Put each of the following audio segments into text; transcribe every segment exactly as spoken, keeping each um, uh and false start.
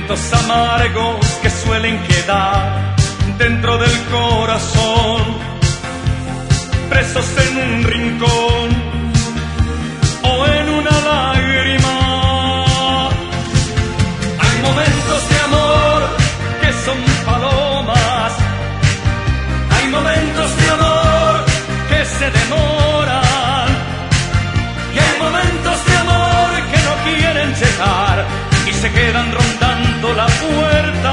momentos amargos que suelen quedar dentro del corazón, presos en un rincón o en una lágrima. Hay momentos de amor que son palomas, hay momentos de amor que se demoran, y hay momentos de amor que no quieren llegar y se quedan rondando la puerta.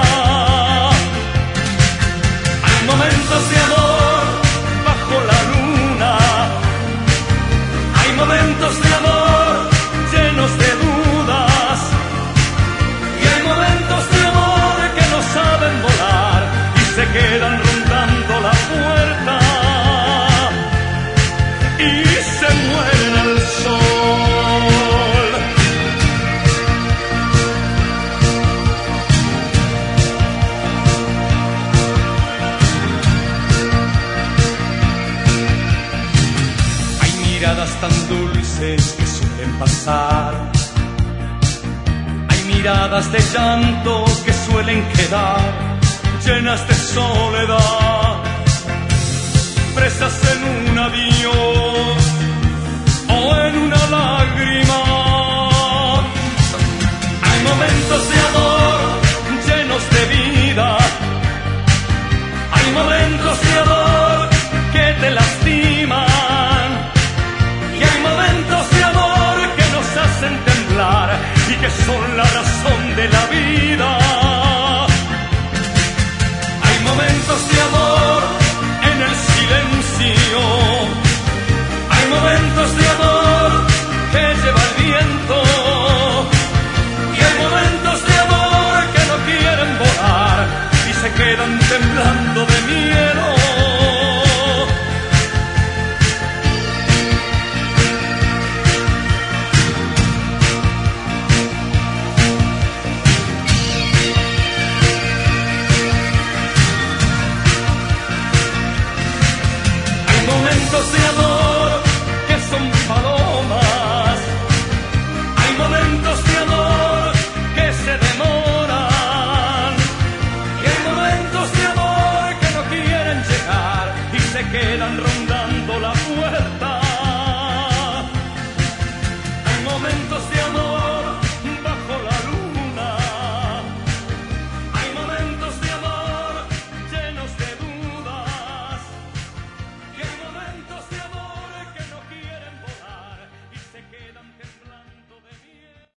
Hay momentos de amor bajo la luna, hay momentos de amor llenos de dudas, y hay momentos de amor que no saben volar y se quedan rondando la puerta y se mueren al sol. Miradas tan dulces que suelen pasar, hay miradas de llanto que suelen quedar llenas de soledad, presas en un adiós o en una lágrima. Hay momentos de amor llenos de vida, hay momentos de amor que te lastiman, hacen temblar y que son la razón de la vida. Hay momentos de amor en el silencio, hay momentos de amor que lleva el viento, y hay momentos de amor que no quieren volar y se quedan temblando de miedo. Momentos de amor que son palomas, hay momentos de amor que se demoran, y hay momentos de amor que no quieren llegar y se quedan rondando.